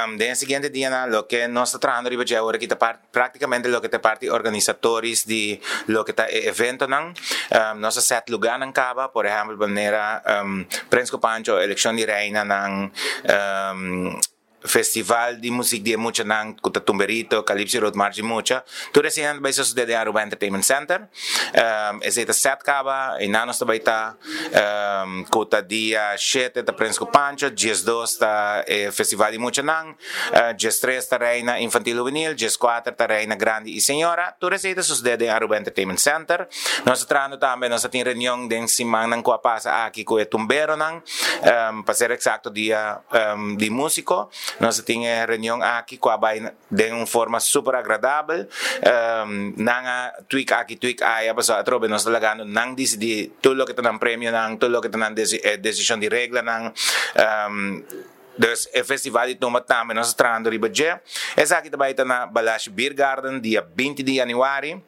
de siguiente día lo que nos está trabajando riba ya ahora kita prácticamente lo que te parte organizadores de lo que está evento nang nos set lugar nang kaba por ejemplo manera Prensko Pancho elección de reina nang festival de música de mucha nang kuta tumberito Calypso Road March mucha tu recién vais de Aruba Entertainment Center es esta set kaba e nanos tabaita kuta dia 7 ta Prensko Pancho Jes 2 ta festival de mucha nang Jes 3 ta reina infantil juvenil Jes 4 ta reina grande y señora tu recién sus de Aruba Entertainment Center nos trando también nos tin reunión de simang nang ko pasa aquí ko tumbero nang para ser exacto dia de músico nós tínhamos reunião aqui com a baia de uma forma super agradável nanga tweak aqui tweak aí a pessoa atrobe nós lagando nang decidi tudo o que está no prêmio nang tudo o que está na decisão de regra nang dus o festival de Toma também nós estamos riba já essa aqui também está na Balash Beer Garden dia 20 de januário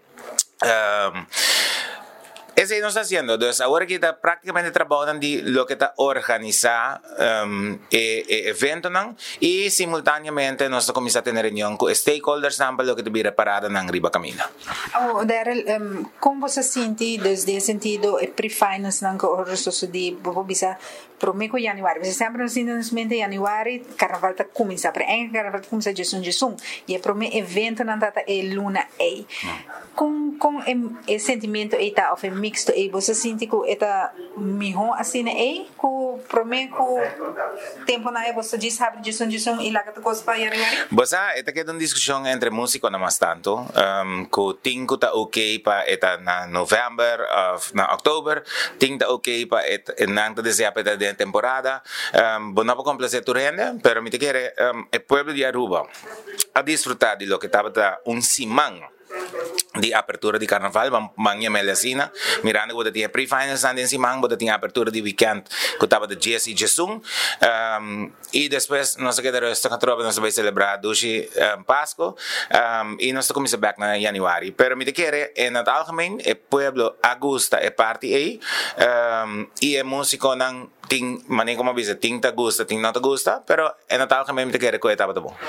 Eso nos está haciendo. Entonces, ahora que está prácticamente trabajando de lo que está organizado evento y simultáneamente nos comienza a tener reunión con stakeholders también lo que te viene parado en Riba Camino. Daryl, como você sente desde sentido pre-finance não que o resto de bisa promeco januário. Você sempre nos mente januário carnaval tá começa para carnaval começa de e é prome evento não tá luna aí. Com esse sentimento está of mixto e você sente que está melhor assim aí com promeco tempo na você diz sabe de som e lá que coisa para januário. Bosa, esta que é uma discussão entre músicos não mais tanto, que tinco tá ok para eta na novembro, na outubro, tinco tá ok para eta na desejar para da temporada, não para complacer tu rende, pero me te quer o pueblo de Aruba a disfrutar de lo que estava simang de apertura de carnaval, manhã melecina, mirando que tinha pre-finals andando em cima, que tinha apertura de weekend, que estava de Jesse e Jesum, e depois nós que der esta tropa nós vai celebrar Dushi Páscoa, e nós começamos back na januário. Pero me te quer en el algemeen, el pueblo agusta e parte aí, e el músico não tem maneira como dizer, tem te gusta, tem não te gusta, pero en el algemeen me te quer que estava bom.